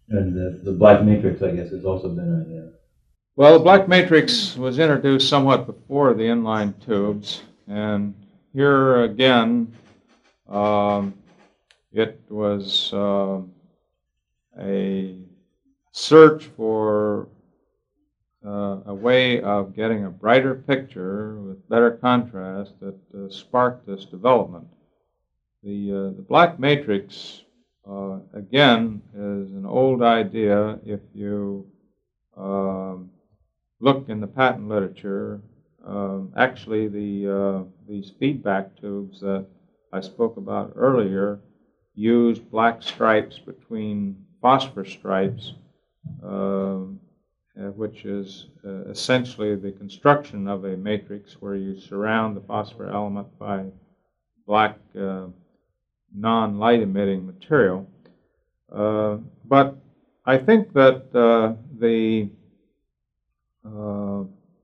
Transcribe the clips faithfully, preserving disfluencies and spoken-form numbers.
And the, the black matrix, I guess, has also been a... Uh, well, the black matrix was introduced somewhat before the inline tubes, and here again, um, it was uh, a search for uh, a way of getting a brighter picture with better contrast that uh, sparked this development. The, uh, the black matrix, uh, again, is an old idea. If you um, look in the patent literature, um, actually the, uh, these feedback tubes that I spoke about earlier use black stripes between phosphor stripes, um, uh, which is uh, essentially the construction of a matrix where you surround the phosphor element by black uh, non-light emitting material. Uh, but I think that uh, the uh,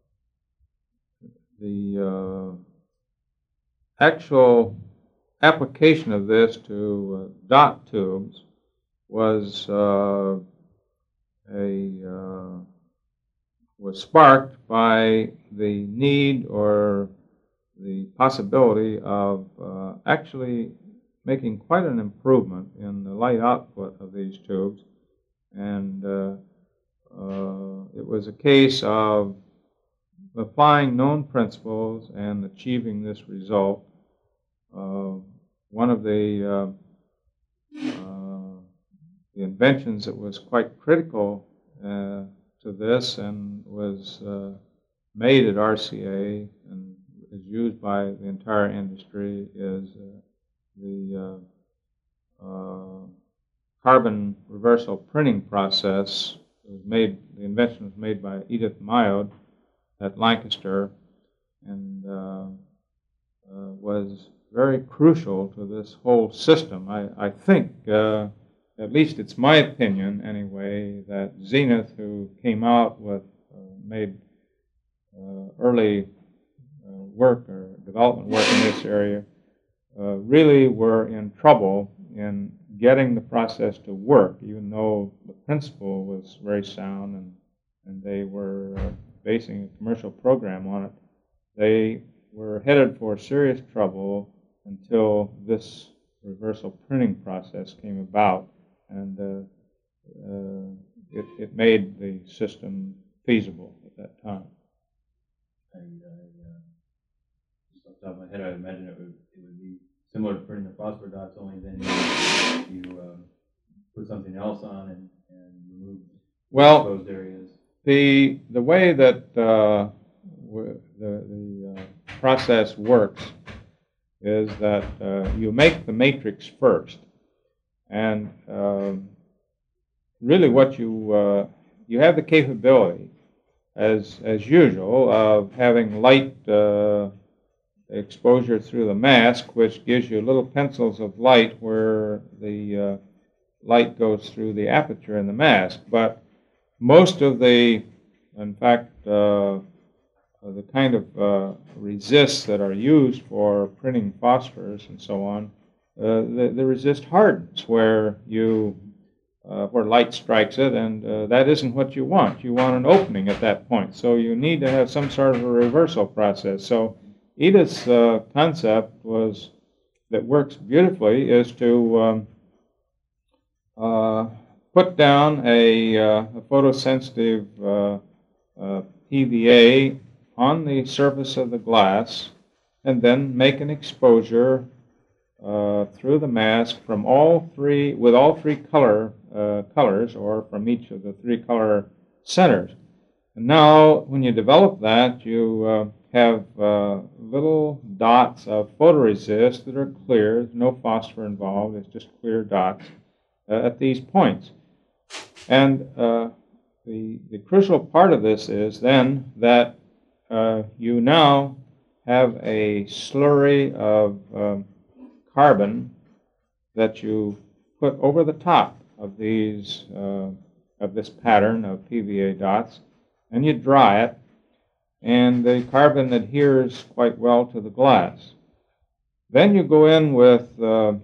the uh, actual application of this to uh, dot tubes was uh, a uh, was sparked by the need or the possibility of uh, actually making quite an improvement in the light output of these tubes. And uh, uh, it was a case of applying known principles and achieving this result. Uh, one of the, uh, uh, the inventions that was quite critical uh, to this and was uh, made at R C A and is used by the entire industry is uh, the uh, uh, carbon reversal printing process. It was made, the invention was made by Edith Myode at Lancaster, and uh, uh, was very crucial to this whole system. I, I think, uh, at least it's my opinion anyway, that Zenith, who came out with, uh, made uh, early uh, work or development work in this area, uh, really were in trouble in getting the process to work, even though the principle was very sound and, and they were uh, basing a commercial program on it. They were headed for serious trouble until this reversal printing process came about, and uh, uh, it, it made the system feasible at that time. And uh, uh, just off the top of my head, I would imagine it would, it would be similar to printing the phosphor dots, only then you, you um, put something else on and, and remove well, exposed areas. The, the way that uh, w the, the uh, process works is that uh, you make the matrix first. And um, really what you, uh, you have the capability, as, as usual, of having light uh, exposure through the mask, which gives you little pencils of light where the uh, light goes through the aperture in the mask. But most of the, in fact, uh, the kind of uh, resists that are used for printing phosphors and so on, uh, the, the resist hardens where you, uh, where light strikes it, and uh, that isn't what you want. You want an opening at that point. So you need to have some sort of a reversal process. So Edith's uh, concept was, that works beautifully, is to um, uh, put down a, uh, a photosensitive uh, uh, P V A on the surface of the glass, and then make an exposure uh, through the mask from all three, with all three color uh, colors, or from each of the three color centers. And now, when you develop that, you uh, have uh, little dots of photoresist that are clear. There's no phosphor involved. It's just clear dots uh, at these points. And uh, the, the crucial part of this is then that uh, you now have a slurry of um, carbon that you put over the top of these uh, of this pattern of P V A dots, and you dry it, and the carbon adheres quite well to the glass. Then you go in with uh,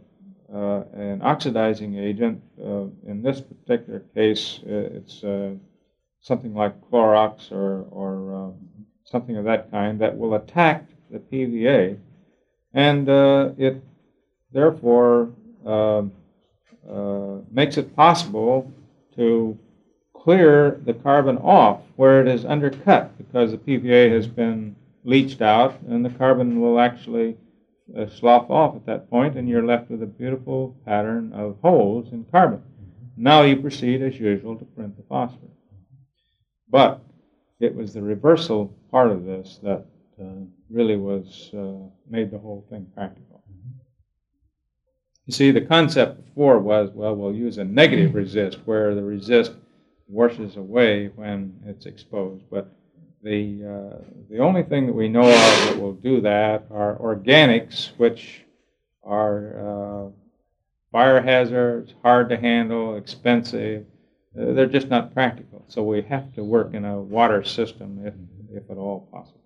uh, an oxidizing agent. Uh, in this particular case, it's uh, something like Clorox or, or uh, something of that kind that will attack the P V A, and uh, it therefore uh, uh, makes it possible to clear the carbon off where it is undercut, because the P V A has been leached out and the carbon will actually uh, slough off at that point, and you're left with a beautiful pattern of holes in carbon. Now you proceed as usual to print the phosphor. But it was the reversal part of this that uh, really was uh, made the whole thing practical. You see, the concept before was, well, we'll use a negative resist where the resist washes away when it's exposed. But the, uh, the only thing that we know of that will do that are organics, which are uh, fire hazards, hard to handle, expensive. Uh, they're just not practical. So we have to work in a water system if, if at all possible.